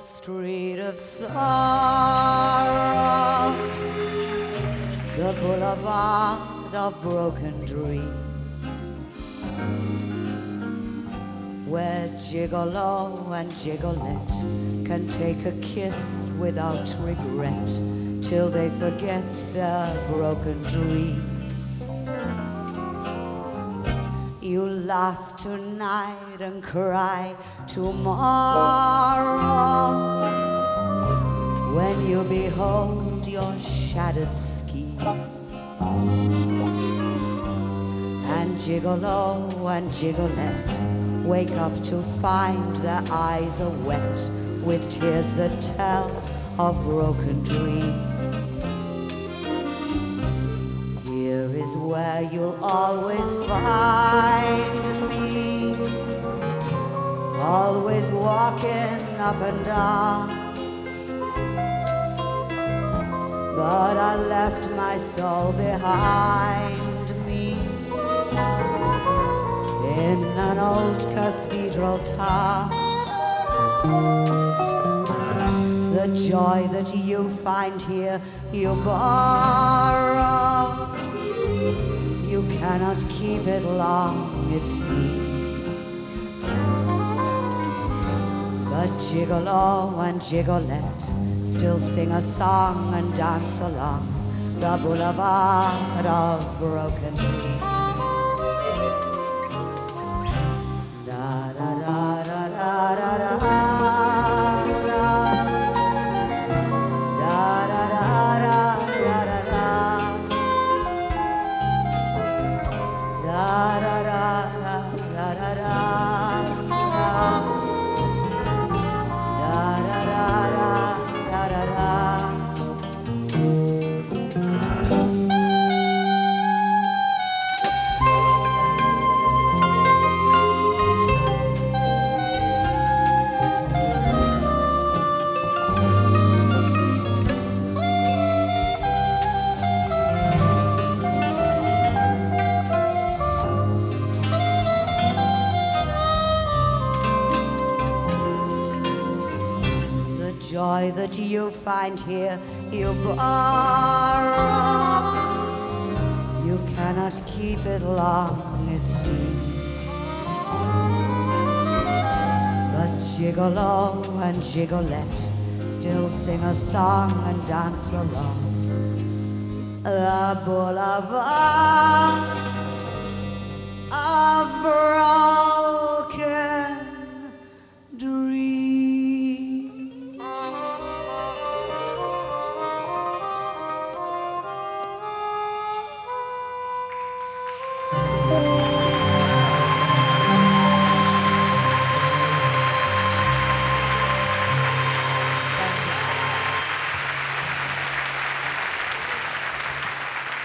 street of sorrow, the boulevard of broken dreams, where gigolo and gigolette can take a kiss without regret till they forget their broken dream. You laugh tonight and cry tomorrow when you behold your shattered schemes. And gigolo and gigolette wake up to find their eyes are wet with tears that tell of broken dreams. Here is where you'll always find me, always walking up and down. But I left my soul behind me in an old cathedral town. The joy that you find here, you borrow. You cannot keep it long, it seems. But gigolo and gigolette still sing a song and dance along the boulevard of broken dreams. Da da da da da da da. Joy that you find here, you borrow. You cannot keep it long, it seems. But gigolo and gigolette still sing a song and dance along the boulevard